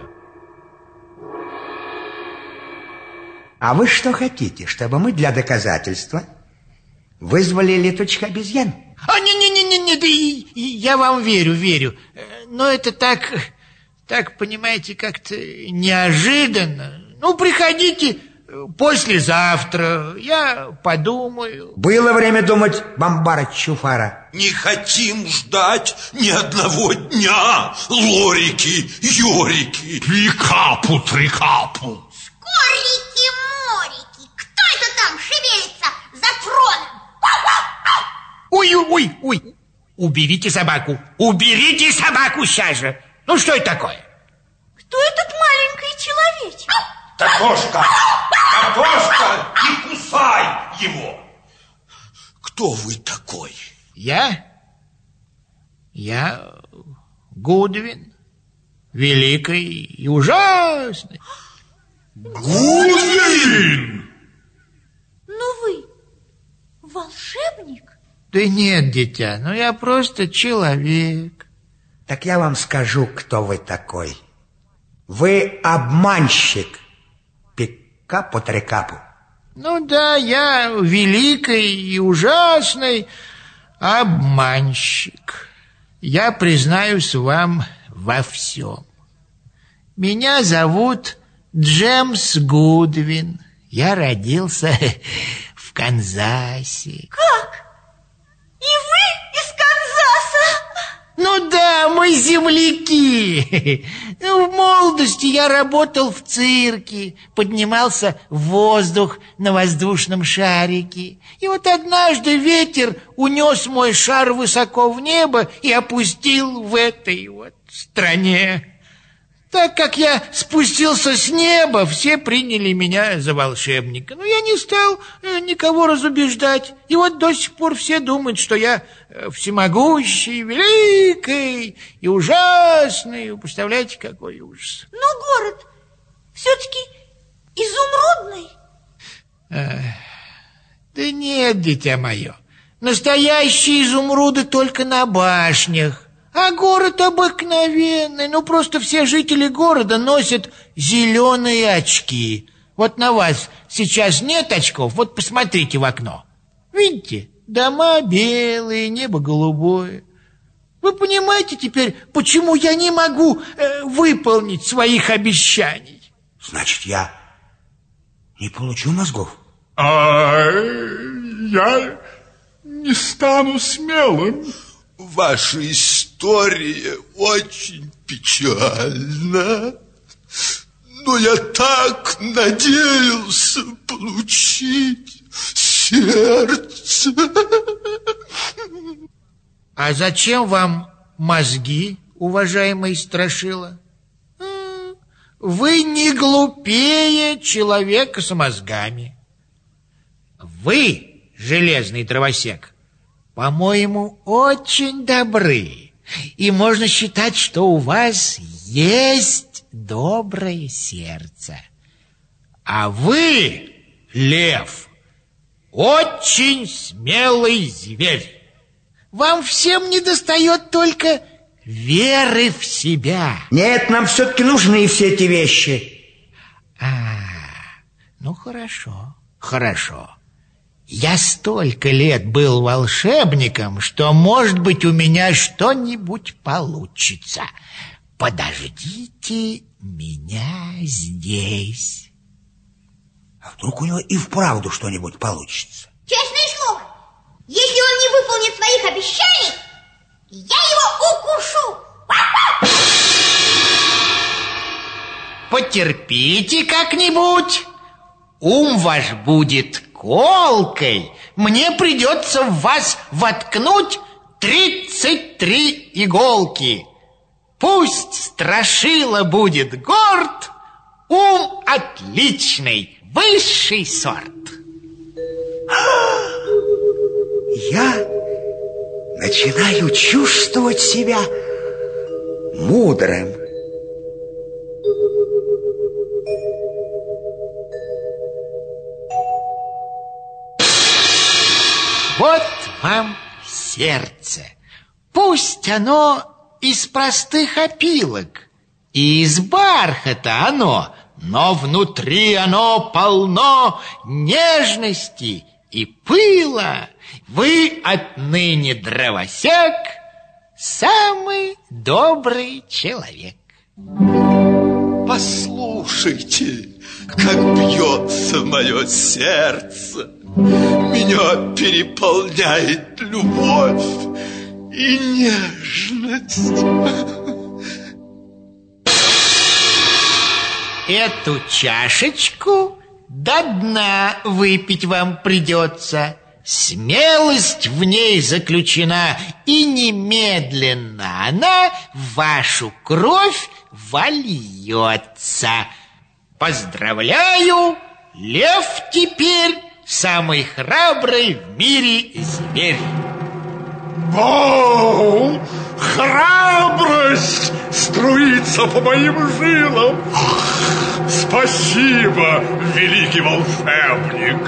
А вы что хотите, чтобы мы для доказательства вызвали летучих обезьян? А, не-не-не-не, я вам верю, верю. Но это так, так, понимаете, как-то неожиданно. Ну, приходите послезавтра, я подумаю. Было время думать, Бамбара Чуфара. Не хотим ждать ни одного дня, лорики, юрики, пикапу, трикапу. Скорики, морики, кто это там шевелится за троном? Ой, ой, ой, уберите собаку, уберите собаку сейчас же. Ну, что это такое? Кто этот маленький человечек? Картошка, картошка, не кусай его. Кто вы такой? Я? Я Гудвин, великий и ужасный. Гудвин! Ну вы волшебник? Да нет, дитя, ну я просто человек. Так я вам скажу, кто вы такой. Вы обманщик. Пикапу-трикапу. Ну да, я великий и ужасный обманщик. Я признаюсь вам во всем. Меня зовут Джемс Гудвин. Я родился в Канзасе. Как? И вы из Канзаса? Ну да, мы земляки. В молодости я работал в цирке, поднимался в воздух на воздушном шарике. И вот однажды ветер унес мой шар высоко в небо и опустил в этой вот стране. Так как я спустился с неба, все приняли меня за волшебника. Но я не стал никого разубеждать. И вот до сих пор все думают, что я всемогущий, великий и ужасный. Вы представляете, какой ужас. Но город все-таки изумрудный. Ах, да нет, дитя мое. Настоящие изумруды только на башнях. А город обыкновенный. Ну, просто все жители города носят зеленые очки. Вот на вас сейчас нет очков. Вот посмотрите в окно. Видите? Дома белые, небо голубое. Вы понимаете теперь, почему я не могу э, выполнить своих обещаний? Значит, я не получу мозгов? А я не стану смелым. Ваша история очень печальна, но я так надеялся получить сердце. А зачем вам мозги, уважаемый Страшила? Вы не глупее человека с мозгами. Вы, железный дровосек, по-моему, очень добры. И можно считать, что у вас есть доброе сердце. А вы, лев, очень смелый зверь. Вам всем недостает только веры в себя. Нет, нам все-таки нужны все эти вещи. А, ну хорошо, хорошо. Я столько лет был волшебником, что, может быть, у меня что-нибудь получится. Подождите меня здесь. А вдруг у него и вправду что-нибудь получится? Честное слово, если он не выполнит своих обещаний, я его укушу. Потерпите как-нибудь. Ум ваш будет колкой. Мне придется в вас воткнуть тридцать три иголки. Пусть Страшила будет горд, ум отличный, высший сорт. Я начинаю чувствовать себя мудрым. Вот вам сердце. Пусть оно из простых опилок, и из бархата оно, но внутри оно полно нежности и пыла. Вы отныне дровосек, самый добрый человек. Послушайте, как бьется мое сердце. Меня переполняет любовь и нежность. Эту чашечку до дна выпить вам придется. Смелость в ней заключена, и немедленно она в вашу кровь вольется. Поздравляю, лев теперь самый храбрый в мире зверь. Вау! Храбрость струится по моим жилам. Спасибо, великий волшебник.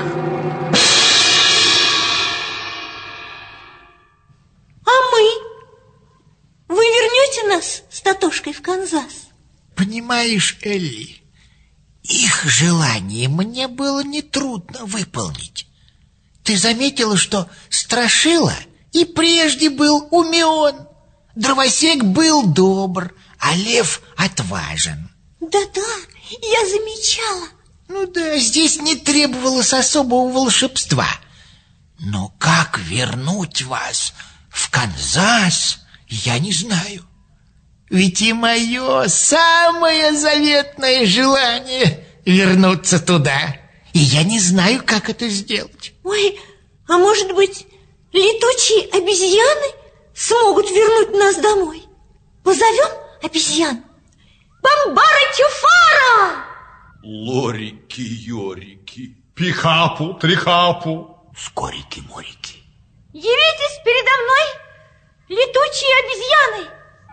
А мы? Вы вернете нас с Татошкой в Канзас? Понимаешь, Элли, их желание мне было нетрудно выполнить. Ты заметила, что Страшила и прежде был умен, дровосек был добр, а лев отважен. Да-да, я замечала. Ну да, здесь не требовалось особого волшебства. Но как вернуть вас в Канзас Я не знаю. Ведь и мое самое заветное желание вернуться туда. И я не знаю, как это сделать. Ой, а может быть, летучие обезьяны смогут вернуть нас домой? Позовем обезьян. Бамбара Тюфара! Лорики-йорики. Пихапу, трихапу. Скорики-морики. Явитесь передо мной, летучие обезьяны!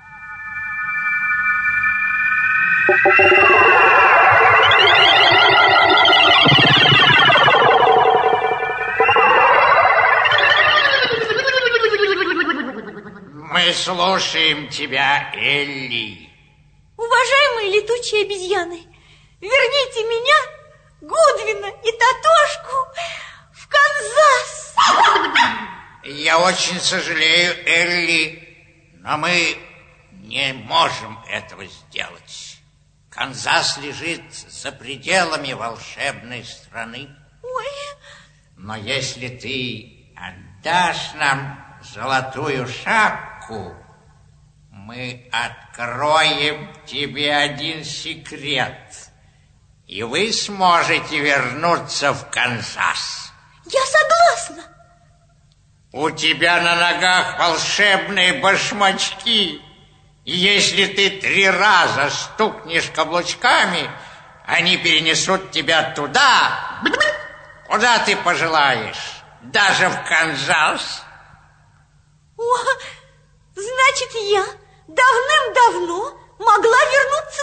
Мы слушаем тебя, Элли. Уважаемые летучие обезьяны, верните меня, Гудвина и Татошку в Канзас. Я очень сожалею, Элли, но мы не можем этого сделать. Канзас лежит за пределами волшебной страны. Ой. Но если ты отдашь нам золотую шапку, мы откроем тебе один секрет, и вы сможете вернуться в Канзас. Я согласна. У тебя на ногах волшебные башмачки. И если ты три раза стукнешь каблучками, они перенесут тебя туда, куда ты пожелаешь, даже в Канзас. О, значит, я давным-давно могла вернуться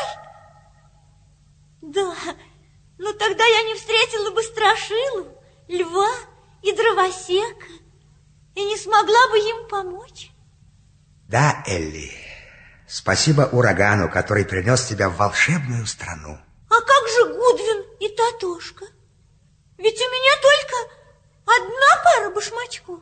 домой. Да, но тогда я не встретила бы Страшилу, Льва и Дровосека и не смогла бы им помочь. Да, Элли, спасибо урагану, который принес тебя в волшебную страну. А как же Гудвин и Татошка? Ведь у меня только одна пара башмачков.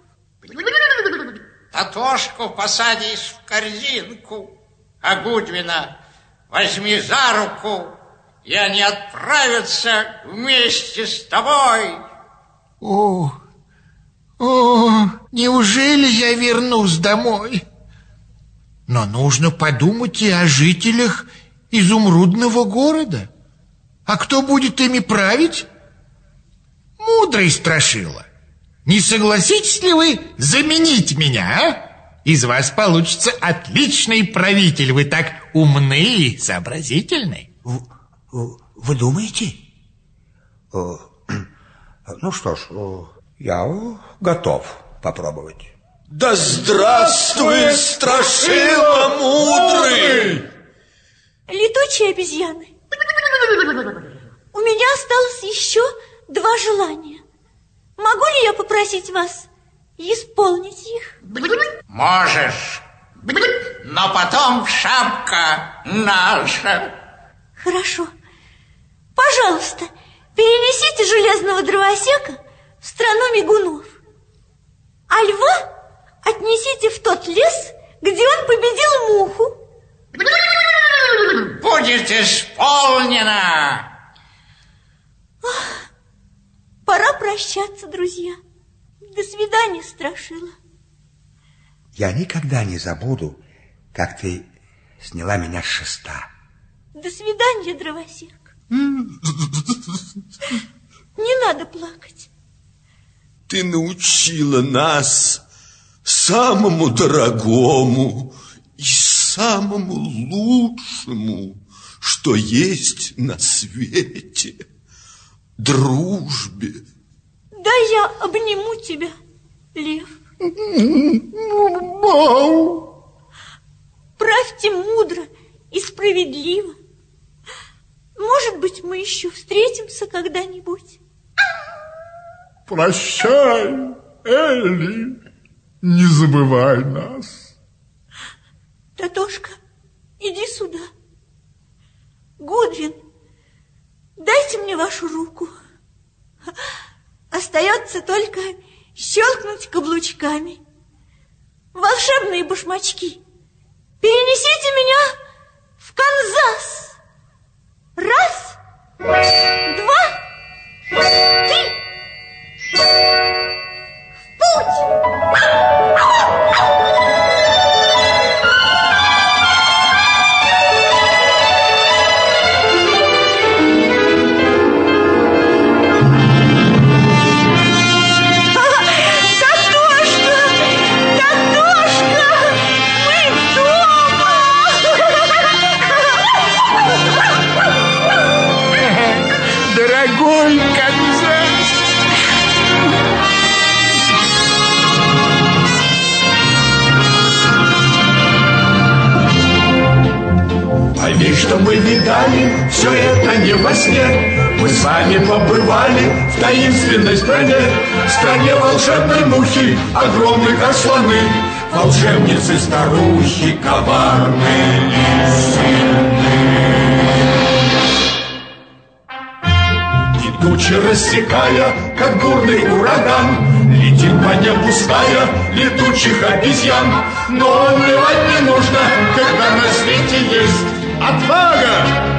Татошку посадишь в корзинку, а Гудвина возьми за руку, и они отправятся вместе с тобой. О, о, неужели я вернусь домой? Но нужно подумать и о жителях изумрудного города. А кто будет ими править? Мудрый Страшила. Не согласитесь ли вы заменить меня, а? Из вас получится отличный правитель. Вы так умны и сообразительны. Вы, вы думаете? Ну что ж, я готов попробовать. Да здравствует Страшила мудрый! Летучие обезьяны, у меня осталось еще два желания. Могу ли я попросить вас исполнить их? Можешь, но потом шапка наша. Хорошо. Пожалуйста, перенесите железного дровосека в страну мигунов, а льва отнесите в тот лес, где он победил муху. Будет исполнено. Ах, пора прощаться, друзья. До свидания, Страшила. Я никогда не забуду, как ты сняла меня с шеста. До свидания, дровосек. Не надо плакать. Ты научила нас самому дорогому и самому лучшему, что есть на свете — дружбе. Да я обниму тебя, лев. Правьте мудро и справедливо. Может быть, мы еще встретимся когда-нибудь. Прощай, Элли, не забывай нас. Татошка, иди сюда. Гудвин, дайте мне вашу руку. Остается только щелкнуть каблучками. Волшебные башмачки, перенесите меня в Канзас. Раз, два, три. В путь! Ой, Канзас! Поверь, что мы видали, все это не во сне. Мы с вами побывали в таинственной стране, в стране волшебной мухи, огромной как слоны, волшебницы старухи, коварные и сильные. И тучи рассекая, как бурный ураган, летит по небу стая летучих обезьян. Но унывать не нужно, когда на свете есть отвага,